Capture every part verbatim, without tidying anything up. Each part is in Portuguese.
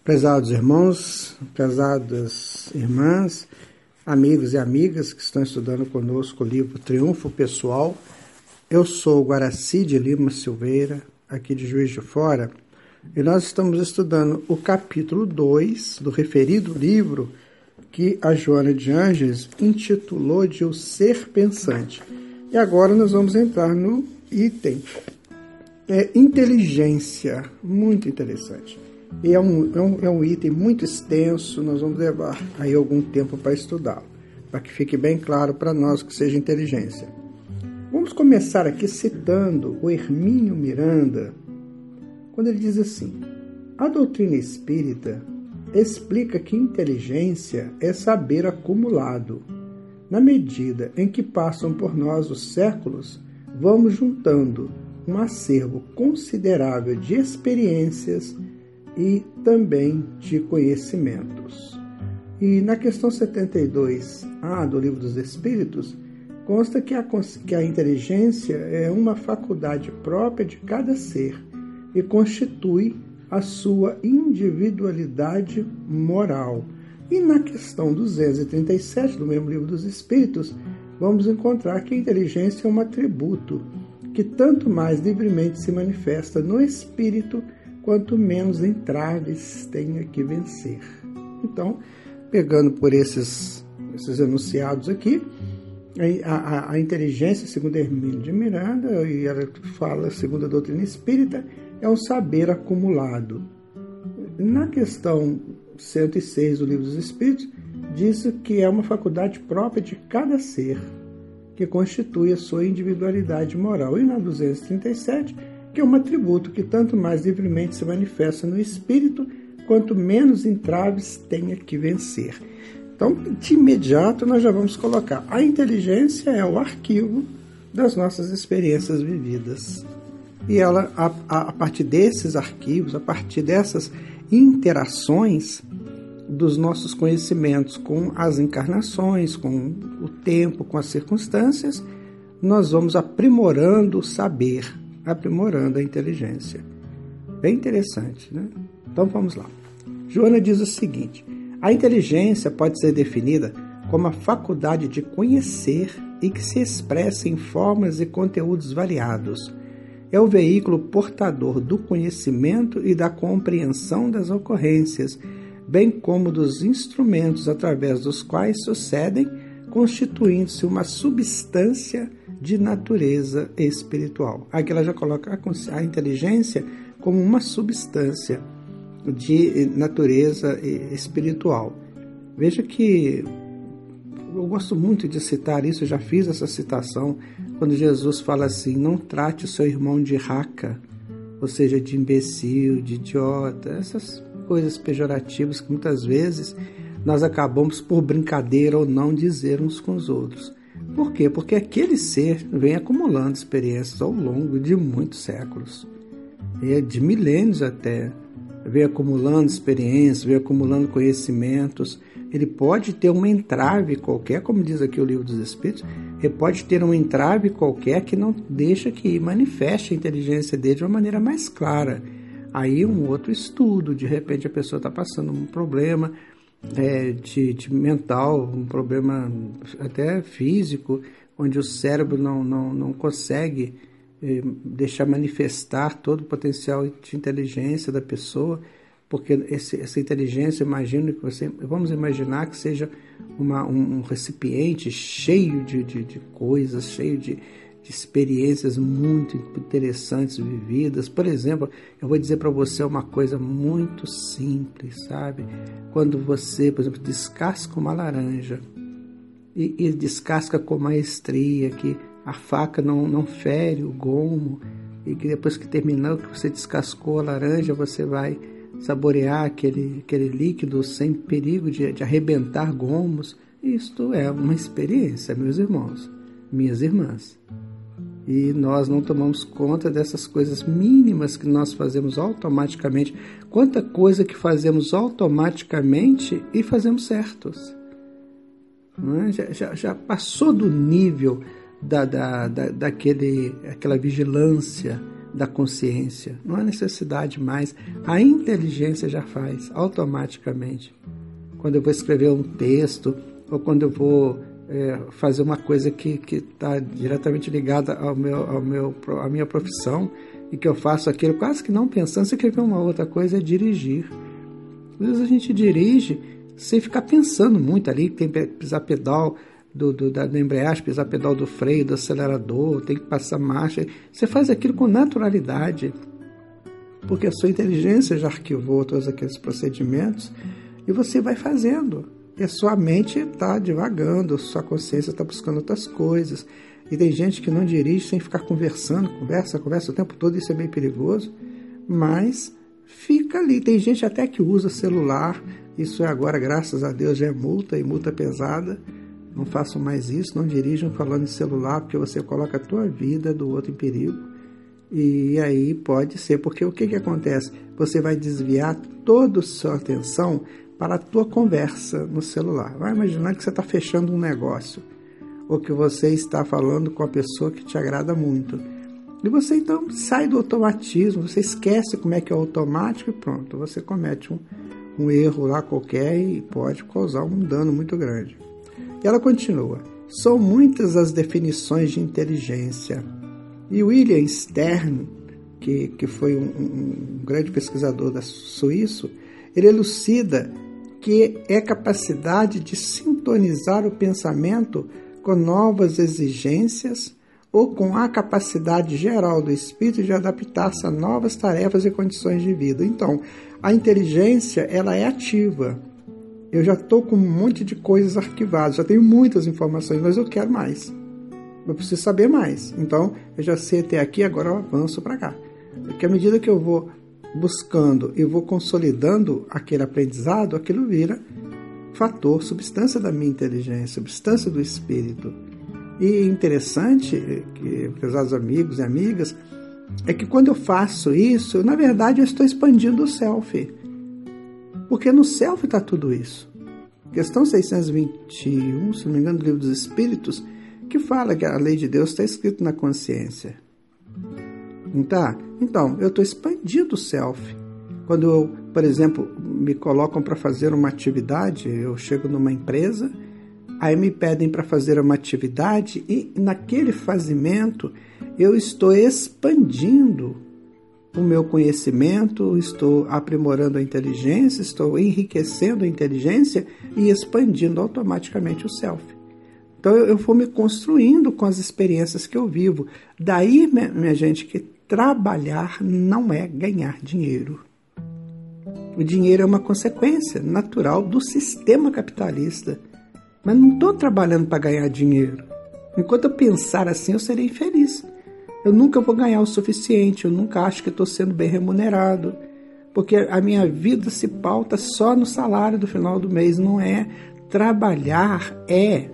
Prezados irmãos, prezadas irmãs, amigos e amigas que estão estudando conosco o livro Triunfo Pessoal, eu sou Guaraci de Lima Silveira, aqui de Juiz de Fora, e nós estamos estudando o capítulo dois do referido livro que a Joana de Ângeles intitulou de O Ser Pensante. E agora nós vamos entrar no item é, inteligência, muito interessante. E é um, é, um, é um item muito extenso, nós vamos levar aí algum tempo para estudá-lo, para que fique bem claro para nós que seja inteligência. Vamos começar aqui citando o Hermínio Miranda, quando ele diz assim: a doutrina espírita explica que inteligência é saber acumulado. Na medida em que passam por nós os séculos, vamos juntando um acervo considerável de experiências e também de conhecimentos. E na questão setenta e dois A do Livro dos Espíritos, consta que a, que a inteligência é uma faculdade própria de cada ser e constitui a sua individualidade moral. E na questão duzentos e trinta e sete do mesmo Livro dos Espíritos, vamos encontrar que a inteligência é um atributo que tanto mais livremente se manifesta no espírito, quanto menos entraves tenha que vencer. Então, pegando por esses, esses enunciados aqui, a, a, a inteligência, segundo Hermínio de Miranda, e ela fala, segundo a doutrina espírita, é um saber acumulado. Na questão cento e seis do Livro dos Espíritos, diz que é uma faculdade própria de cada ser, que constitui a sua individualidade moral. E na duzentos e trinta e sete, que é um atributo que tanto mais livremente se manifesta no espírito, quanto menos entraves tenha que vencer. Então, de imediato, nós já vamos colocar: a inteligência é o arquivo das nossas experiências vividas. E ela, a, a, a partir desses arquivos, a partir dessas interações dos nossos conhecimentos com as encarnações, com o tempo, com as circunstâncias, nós vamos aprimorando o saber, aprimorando a inteligência. Bem interessante, né? Então vamos lá. Joana diz o seguinte: a inteligência pode ser definida como a faculdade de conhecer e que se expressa em formas e conteúdos variados. É o veículo portador do conhecimento e da compreensão das ocorrências, bem como dos instrumentos através dos quais sucedem, constituindo-se uma substância de natureza espiritual. Aqui ela já coloca a inteligência como uma substância de natureza espiritual. Veja que eu gosto muito de citar isso, eu já fiz essa citação, quando Jesus fala assim: não trate o seu irmão de raca, ou seja, de imbecil, de idiota, essas coisas pejorativas que muitas vezes nós acabamos por brincadeira ou não dizer uns com os outros. Por quê? Porque aquele ser vem acumulando experiências ao longo de muitos séculos, de milênios até, vem acumulando experiências, vem acumulando conhecimentos. Ele pode ter uma entrave qualquer, como diz aqui o Livro dos Espíritos, ele pode ter uma entrave qualquer que não deixa que manifeste a inteligência dele de uma maneira mais clara. Aí um outro estudo, de repente a pessoa está passando um problema é, de, de mental, um problema até físico, onde o cérebro não, não, não consegue é, deixar manifestar todo o potencial de inteligência da pessoa, porque esse, essa inteligência, imagino que você, vamos imaginar que seja uma, um, um recipiente cheio de, de, de coisas, cheio de, de experiências muito interessantes vividas. Por exemplo, eu vou dizer para você uma coisa muito simples, sabe? Quando você, por exemplo, descasca uma laranja e, e descasca com maestria, que a faca não, não fere o gomo, e que depois que terminou, que você descascou a laranja, você vai saborear aquele, aquele líquido sem perigo de, de arrebentar gomos. Isto é uma experiência, meus irmãos, minhas irmãs. E nós não tomamos conta dessas coisas mínimas que nós fazemos automaticamente. Quanta coisa que fazemos automaticamente e fazemos certos. Não é? já, já, já passou do nível da, da, da, daquele, aquela vigilância da consciência. Não há necessidade mais. A inteligência já faz automaticamente. Quando eu vou escrever um texto, ou quando eu vou é, fazer uma coisa que está diretamente ligada ao meu, ao meu, à minha profissão, e que eu faço aquilo quase que não pensando, você quer ver uma outra coisa, é dirigir. Às vezes a gente dirige sem ficar pensando muito ali, tem que pisar pedal do, do, da, da embreagem, pisar pedal do freio, do acelerador, tem que passar marcha. Você faz aquilo com naturalidade, porque a sua inteligência já arquivou todos aqueles procedimentos e você vai fazendo. E a sua mente está divagando, a sua consciência está buscando outras coisas. E tem gente que não dirige sem ficar conversando, conversa, conversa o tempo todo, isso é meio perigoso, mas fica ali. Tem gente até que usa celular, isso é agora, graças a Deus, já é multa, e multa pesada. Não façam mais isso, não dirijam falando em celular, porque você coloca a tua vida do outro em perigo. E aí pode ser, porque o que, que acontece? Você vai desviar toda a sua atenção para a tua conversa no celular. Vai imaginar que você está fechando um negócio, ou que você está falando com a pessoa que te agrada muito. E você então sai do automatismo, você esquece como é que é o automático e pronto, você comete um, um erro lá qualquer e pode causar um dano muito grande. E ela continua: são muitas as definições de inteligência. E William Stern, que, que foi um, um grande pesquisador da suíço, ele elucida que é capacidade de sintonizar o pensamento com novas exigências ou com a capacidade geral do espírito de adaptar-se a novas tarefas e condições de vida. Então, a inteligência, ela é ativa. Eu já estou com um monte de coisas arquivadas, já tenho muitas informações, mas eu quero mais. Eu preciso saber mais. Então, eu já sei até aqui, agora eu avanço para cá. Porque à medida que eu vou buscando e vou consolidando aquele aprendizado, aquilo vira fator, substância da minha inteligência, substância do espírito. E interessante, que, prezados amigos e amigas, é que quando eu faço isso, na verdade eu estou expandindo o self. Porque no self está tudo isso. Questão seiscentos e vinte e um, se não me engano, do Livro dos Espíritos, que fala que a lei de Deus está escrita na consciência. Não tá? Então, eu estou expandindo o self. Quando eu, por exemplo, me colocam para fazer uma atividade, eu chego numa empresa, aí me pedem para fazer uma atividade e naquele fazimento eu estou expandindo o meu conhecimento, estou aprimorando a inteligência, estou enriquecendo a inteligência e expandindo automaticamente o self. Então eu vou me construindo com as experiências que eu vivo. Daí, minha gente, que trabalhar não é ganhar dinheiro. O dinheiro é uma consequência natural do sistema capitalista. Mas não estou trabalhando para ganhar dinheiro. Enquanto eu pensar assim, eu serei infeliz. Eu nunca vou ganhar o suficiente, eu nunca acho que estou sendo bem remunerado. Porque a minha vida se pauta só no salário do final do mês. Não é. Trabalhar é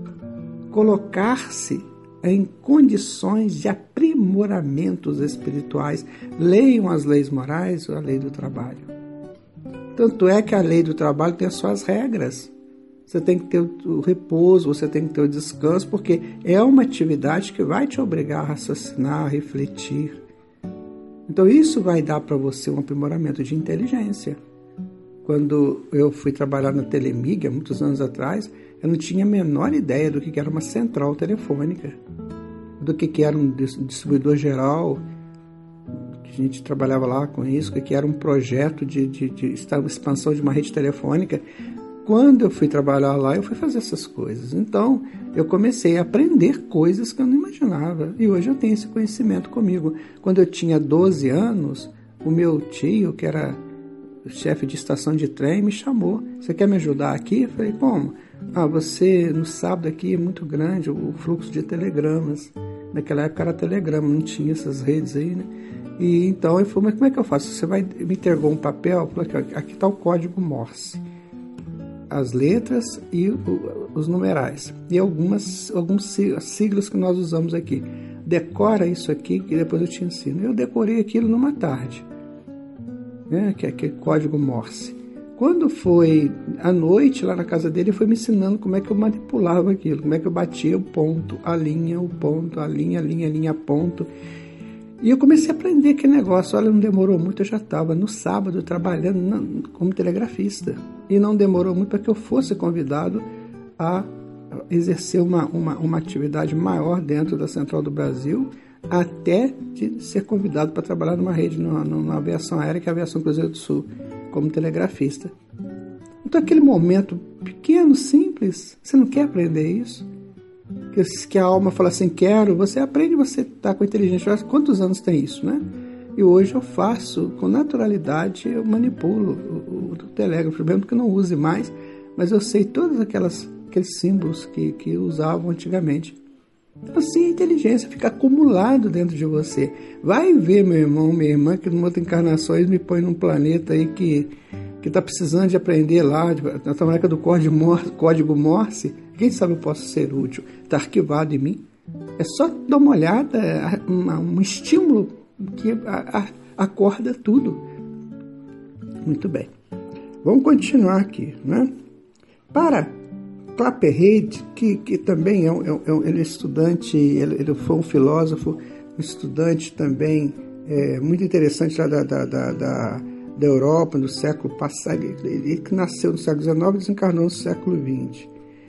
colocar-se em condições de aprimoramentos espirituais. Leiam as leis morais ou a lei do trabalho. Tanto é que a lei do trabalho tem as suas regras. Você tem que ter o repouso, você tem que ter o descanso, porque é uma atividade que vai te obrigar a raciocinar, a refletir. Então isso vai dar para você um aprimoramento de inteligência. Quando eu fui trabalhar na Telemig, há muitos anos atrás, eu não tinha a menor ideia do que era uma central telefônica, do que era um distribuidor geral, que a gente trabalhava lá com isso, que era um projeto de, de, de expansão de uma rede telefônica. Quando eu fui trabalhar lá, eu fui fazer essas coisas. Então, eu comecei a aprender coisas que eu não imaginava. E hoje eu tenho esse conhecimento comigo. Quando eu tinha doze anos, o meu tio, que era chefe de estação de trem, me chamou. Você quer me ajudar aqui? Eu falei, como? Ah, você, no sábado aqui é muito grande o fluxo de telegramas. Naquela época era telegrama, não tinha essas redes aí, né? E então eu falei, mas como é que eu faço? Você vai, me entregou um papel, falei, aqui está o código Morse. As letras e o, os numerais. E algumas, alguns siglas que nós usamos aqui. Decora isso aqui, que depois eu te ensino. Eu decorei aquilo numa tarde. Né, que é aquele código Morse. Quando foi à noite lá na casa dele, ele foi me ensinando como é que eu manipulava aquilo, como é que eu batia o ponto, a linha, o ponto, a linha, a linha, a linha, ponto. E eu comecei a aprender aquele negócio. Olha, não demorou muito, eu já estava no sábado trabalhando na, como telegrafista. E não demorou muito para que eu fosse convidado a exercer uma, uma, uma atividade maior dentro da Central do Brasil, até de ser convidado para trabalhar numa rede, numa, numa aviação aérea, que é a Aviação Cruzeiro do Sul, como telegrafista. Então, aquele momento pequeno, simples, você não quer aprender isso? Que, que a alma fala assim, quero, você aprende, você está com inteligência. Quantos anos tem isso, né? E hoje eu faço, com naturalidade, eu manipulo o, o, o telégrafo, mesmo que não use mais, mas eu sei todos aquelas, aqueles símbolos que, que usavam antigamente. Então, assim, a inteligência fica acumulado dentro de você. Vai ver, meu irmão, minha irmã, que numa outra encarnação eles me põem num planeta aí que que está precisando de aprender lá, de, na tamanca do código Morse, código Morse, quem sabe eu posso ser útil. Está arquivado em mim. É só dar uma olhada, um, um estímulo que a, a, acorda tudo. Muito bem. Vamos continuar aqui, né? Para Clapperhead, que, que também é um, é um, ele é estudante, ele, ele foi um filósofo, um estudante também é, muito interessante lá da, da, da, da, da Europa, no século passado. Ele que nasceu no século dezenove e desencarnou no século vinte.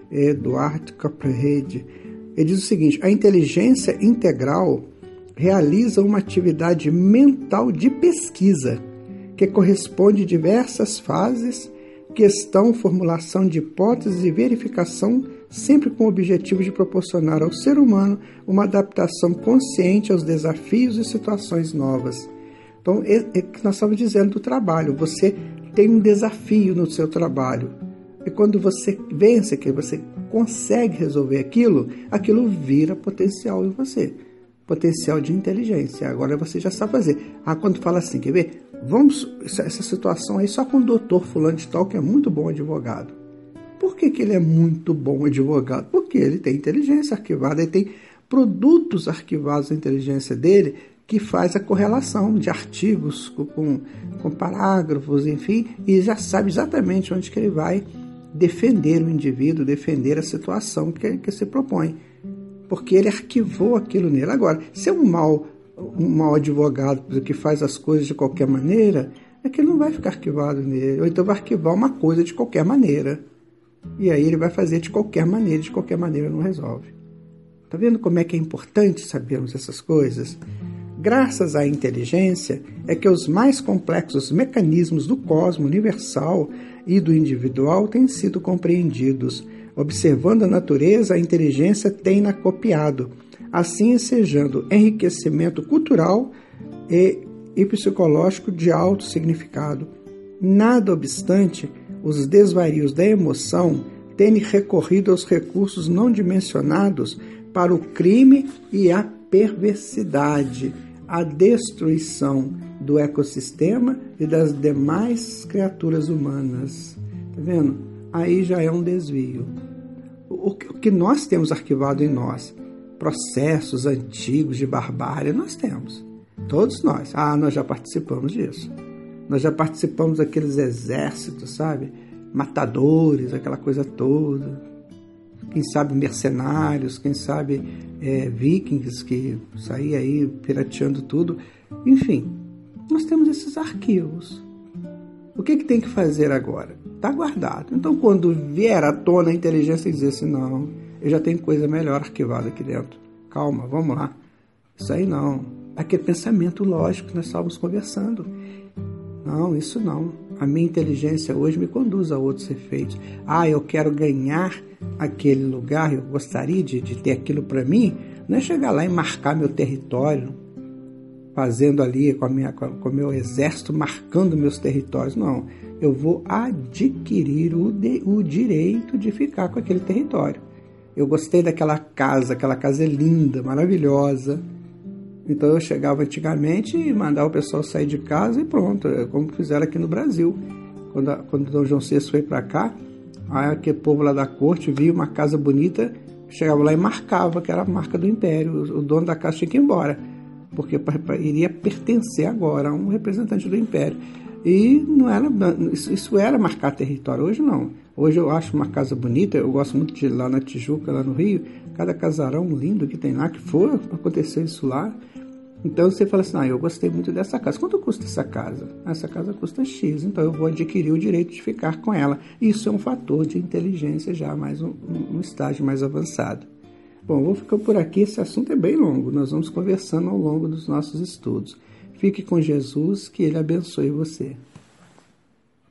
Eduard Clapperhead. Ele diz o seguinte: a inteligência integral realiza uma atividade mental de pesquisa que corresponde a diversas fases: questão, formulação de hipóteses e verificação, sempre com o objetivo de proporcionar ao ser humano uma adaptação consciente aos desafios e situações novas. Então, é, é que nós estamos dizendo do trabalho. Você tem um desafio no seu trabalho. E quando você vence, que você consegue resolver aquilo, aquilo vira potencial em você. Potencial de inteligência. Agora você já sabe fazer. Ah, quando fala assim, quer ver? Vamos, essa, essa situação aí só com o doutor fulano de tal, que é muito bom advogado. Por que que ele é muito bom advogado? Porque ele tem inteligência arquivada, ele tem produtos arquivados na inteligência dele que faz a correlação de artigos com, com, com parágrafos, enfim, e já sabe exatamente onde que ele vai defender o indivíduo, defender a situação que, que se propõe. Porque ele arquivou aquilo nele. Agora, se é um mau, um mau advogado que faz as coisas de qualquer maneira, é que ele não vai ficar arquivado nele. Ou então vai arquivar uma coisa de qualquer maneira. E aí ele vai fazer de qualquer maneira, de qualquer maneira não resolve. Está vendo como é que é importante sabermos essas coisas? Graças à inteligência é que os mais complexos mecanismos do cosmos universal e do individual têm sido compreendidos. Observando a natureza, a inteligência tem-na copiado, assim ensejando enriquecimento cultural e, e psicológico de alto significado. Nada obstante, os desvarios da emoção têm recorrido aos recursos não dimensionados para o crime e a perversidade, a destruição do ecossistema e das demais criaturas humanas. Tá vendo? Aí já é um desvio. O que nós temos arquivado em nós, processos antigos de barbárie, nós temos. Todos nós. Ah, nós já participamos disso. Nós já participamos daqueles exércitos, sabe? Matadores, aquela coisa toda. Quem sabe mercenários, quem sabe é, vikings que saíam aí pirateando tudo. Enfim, nós temos esses arquivos. O que, que tem que fazer agora? Está guardado. Então, quando vier à tona a inteligência dizer assim, não, eu já tenho coisa melhor arquivada aqui dentro. Calma, vamos lá. Isso aí não. Aquele pensamento lógico que nós estávamos conversando. Não, isso não. A minha inteligência hoje me conduz a outros efeitos. Ah, eu quero ganhar aquele lugar, eu gostaria de, de ter aquilo para mim. Não é chegar lá e marcar meu território, fazendo ali com, a minha, com o meu exército, marcando meus territórios. Não, eu vou adquirir o, de, o direito de ficar com aquele território. Eu gostei daquela casa, aquela casa é linda, maravilhosa. Então eu chegava antigamente e mandava o pessoal sair de casa e pronto, como fizeram aqui no Brasil. Quando, a, quando o Dom João sexto foi para cá, aí aquele povo lá da corte via uma casa bonita, chegava lá e marcava, que era a marca do império. O, o dono da casa tinha que ir embora, porque pra, pra, iria pertencer agora a um representante do império. E não era, isso, isso era marcar território. Hoje não. Hoje eu acho uma casa bonita, eu gosto muito de ir lá na Tijuca, lá no Rio, cada casarão lindo que tem lá, que for, aconteceu isso lá. Então você fala assim, ah, eu gostei muito dessa casa. Quanto custa essa casa? Essa casa custa X, então eu vou adquirir o direito de ficar com ela. Isso é um fator de inteligência já, mais um, um estágio mais avançado. Bom, vou ficar por aqui, esse assunto é bem longo, nós vamos conversando ao longo dos nossos estudos. Fique com Jesus, que Ele abençoe você.